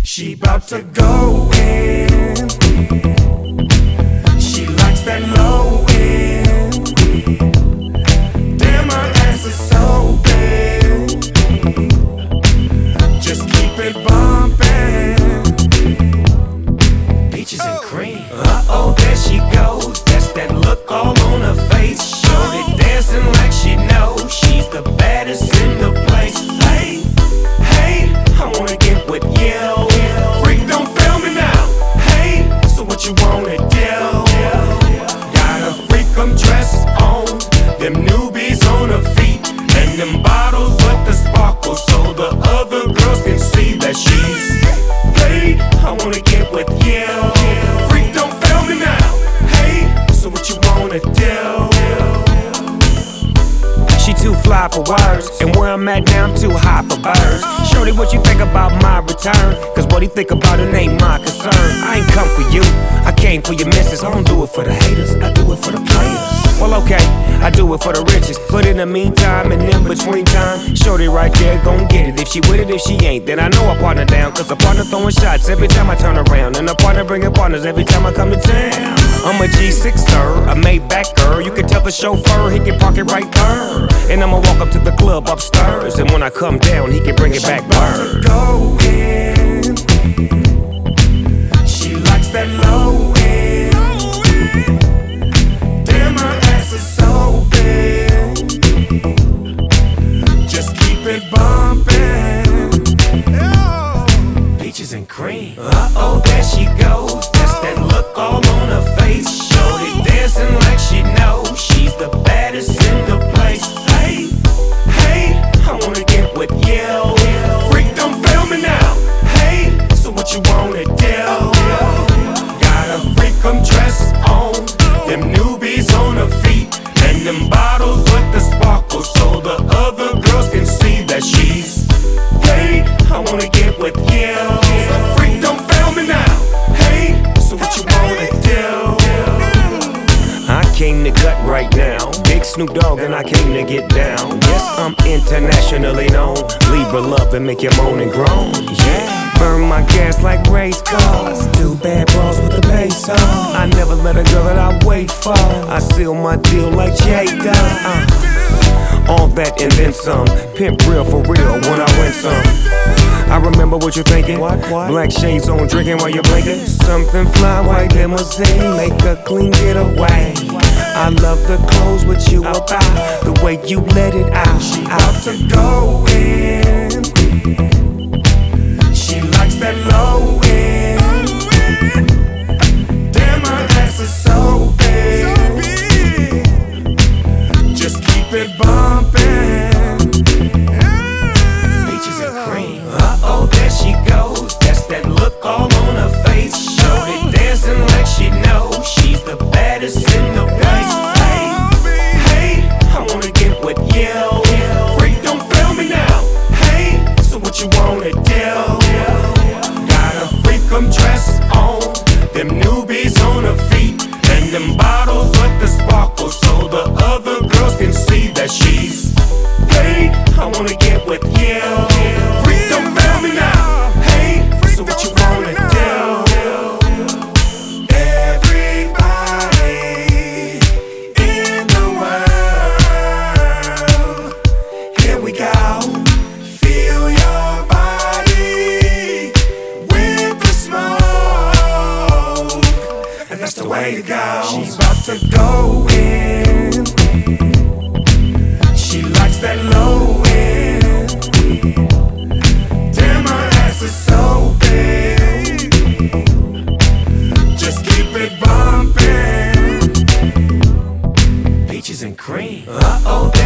She bout to go in. She likes that low end. Damn, her ass is so big. Just keep it bumping. Peaches and cream. Uh-oh, there she goes. That's that look all on her face. Shorty dancing like she knows she's the baddest in the place. Hey, hey, I wanna get with you. Freak, don't fail me now. Hey, so what you wanna do? Got a freak, I'm dressed on. Them newbies on her feet. And them bottles with the sparkle, so the other girls can see that she's paid. I wanna get with you. Freak, don't fail me now. Hey, so what you wanna do? She too fly for words, and where I'm at now, I'm too high for birds. Shorty, what you think about my return? Cause what he think about it ain't my concern. I ain't come for you, I came for your missus. I don't do it for the haters, I do it for the players. Well, okay, I do it for the riches. But in the meantime and in between time, shorty right there gon' get it. If she with it, if she ain't, then I know I partner down. Cause a partner throwing shots every time I turn around, and a partner bringing partners every time I come to town. I'm a G6er, a Maybach-er. You can tell the chauffeur he can park it right there. And I'ma walk up to the club upstairs, and when I come down, he can bring it back bird. Go in. She likes that low end. Damn, her ass is so big. Just keep it bumping. Peaches and cream. Uh-oh, there she goes. That's that look all on her face. Shorty dancing like she knows she's the baddest in the place. Hey, hey, I wanna get with you. Freak, don't fail me now. Hey, so what you wanna do? Got a freak, I'm dressed on. Them newbies on her feet. And them bottles with the sparkle, so the other girls can see that she's paid. I wanna get with you. Freak, don't fail me now. Hey, so what you wanna do? I came to gut right now. Big Snoop Dogg and I came to get down. Yes, I'm internationally known. Libra love and make you moan and groan. Yeah. Burn my gas like race cars. Two bad bras with the bass on. I never let a girl that I wait for. I seal my deal like Jay does. All that and then some. Pimp real for real when I win some. I remember what you're thinking. What? Black shades on, drinking while you're blinking. Something fly, white limousine, make a clean getaway. I love the clothes with you about, the way you let it out. She out to go in. She likes that low end. Damn, her ass is so big. Just keep it bumping. Peaches and cream. Uh-oh, there she goes. That's that look all on her face. Shorty dancing like she knows she's the baddest in the place. Hey, hey, I wanna get with you. Freak, don't fail me now. Hey, so what you wanna do? Got a freak, I'm dressed on. Them newbies on her feet. And them bottles with the sparkle, so the other girls can see that she's paid. I wanna get with you. Freak, don't fail me now. Hey, so what you wanna do? Everybody in the world, here we go. Feel your body with the smoke, and that's the way to go. She's about to go in. She likes that low end. Damn, her ass is so big. Just keep it bumping. Peaches and cream. Uh-oh,